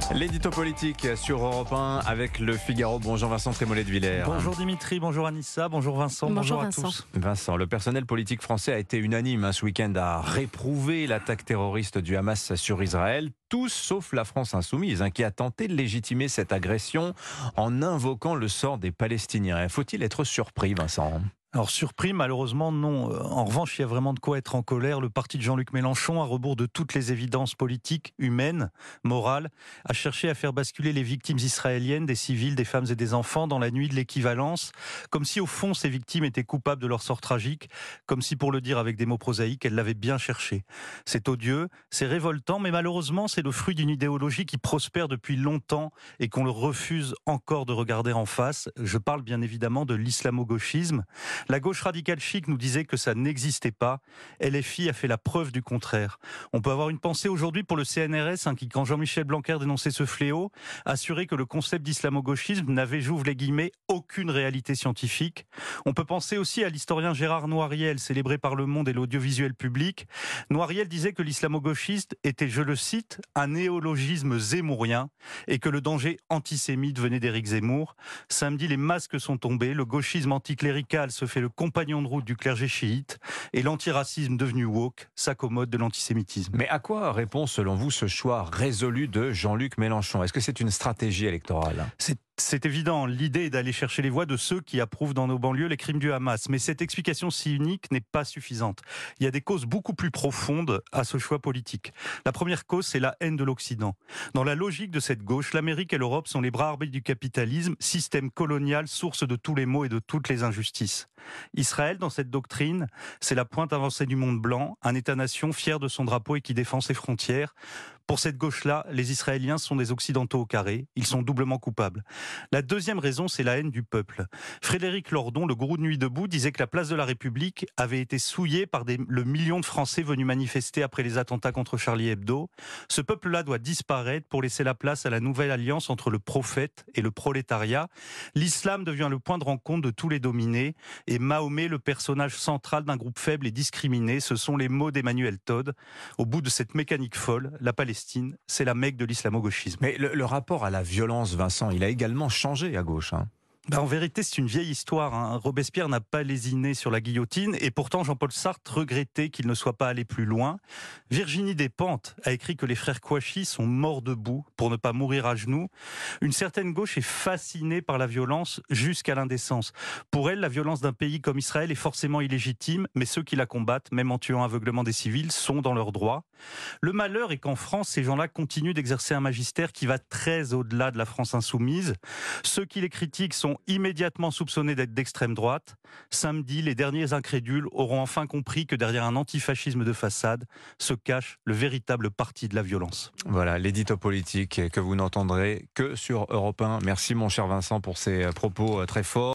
L'édito politique sur Europe 1 avec le Figaro. Bonjour Vincent Trémollet de Villers. Bonjour Dimitri, bonjour Anissa, bonjour Vincent, bonjour à tous. Vincent, le personnel politique français a été unanime ce week-end à réprouver l'attaque terroriste du Hamas sur Israël. Tous sauf la France insoumise, qui a tenté de légitimer cette agression en invoquant le sort des Palestiniens. Faut-il être surpris, Vincent ? Alors surpris, malheureusement non. En revanche, il y a vraiment de quoi être en colère. Le parti de Jean-Luc Mélenchon, à rebours de toutes les évidences politiques, humaines, morales, a cherché à faire basculer les victimes israéliennes, des civils, des femmes et des enfants, dans la nuit de l'équivalence, comme si au fond ces victimes étaient coupables de leur sort tragique, comme si, pour le dire avec des mots prosaïques, elles l'avaient bien cherché. C'est odieux, c'est révoltant, mais malheureusement c'est le fruit d'une idéologie qui prospère depuis longtemps et qu'on le refuse encore de regarder en face. Je parle bien évidemment de l'islamo-gauchisme. La gauche radicale chic nous disait que ça n'existait pas. LFI a fait la preuve du contraire. On peut avoir une pensée aujourd'hui pour le CNRS, qui, quand Jean-Michel Blanquer dénonçait ce fléau, assurait que le concept d'islamo-gauchisme n'avait, j'ouvre les guillemets, aucune réalité scientifique. On peut penser aussi à l'historien Gérard Noiriel, célébré par Le Monde et l'audiovisuel public. Noiriel disait que l'islamo-gauchiste était, je le cite, un néologisme zémourien et que le danger antisémite venait d'Éric Zemmour. Samedi, les masques sont tombés, le gauchisme anticlérical se fait le compagnon de route du clergé chiite et l'antiracisme devenu woke s'accommode de l'antisémitisme. Mais à quoi répond selon vous ce choix résolu de Jean-Luc Mélenchon ? Est-ce que c'est une stratégie électorale ? C'est évident, l'idée est d'aller chercher les voix de ceux qui approuvent dans nos banlieues les crimes du Hamas. Mais cette explication si unique n'est pas suffisante. Il y a des causes beaucoup plus profondes à ce choix politique. La première cause, c'est la haine de l'Occident. Dans la logique de cette gauche, l'Amérique et l'Europe sont les bras armés du capitalisme, système colonial, source de tous les maux et de toutes les injustices. Israël, dans cette doctrine, c'est la pointe avancée du monde blanc, un État-nation fier de son drapeau et qui défend ses frontières. Pour cette gauche-là, les Israéliens sont des Occidentaux au carré. Ils sont doublement coupables. La deuxième raison, c'est la haine du peuple. Frédéric Lordon, le gourou de Nuit debout, disait que la place de la République avait été souillée par le million de Français venus manifester après les attentats contre Charlie Hebdo. Ce peuple-là doit disparaître pour laisser la place à la nouvelle alliance entre le prophète et le prolétariat. L'islam devient le point de rencontre de tous les dominés et Mahomet, le personnage central d'un groupe faible et discriminé. Ce sont les mots d'Emmanuel Todd. Au bout de cette mécanique folle, la Palestine, c'est la Mecque de l'islamo-gauchisme. Mais le rapport à la violence, Vincent, il a également changé à gauche. En vérité, c'est une vieille histoire. Robespierre n'a pas lésiné sur la guillotine et pourtant Jean-Paul Sartre regrettait qu'il ne soit pas allé plus loin. Virginie Despentes a écrit que les frères Kouachi sont morts debout pour ne pas mourir à genoux. Une certaine gauche est fascinée par la violence jusqu'à l'indécence. Pour elle, la violence d'un pays comme Israël est forcément illégitime, mais ceux qui la combattent, même en tuant aveuglement des civils, sont dans leurs droits. Le malheur est qu'en France, ces gens-là continuent d'exercer un magistère qui va très au-delà de la France insoumise. Ceux qui les critiquent sont immédiatement soupçonnés d'être d'extrême droite. Samedi, les derniers incrédules auront enfin compris que derrière un antifascisme de façade se cache le véritable parti de la violence. Voilà, l'édito politique que vous n'entendrez que sur Europe 1. Merci mon cher Vincent pour ces propos très forts.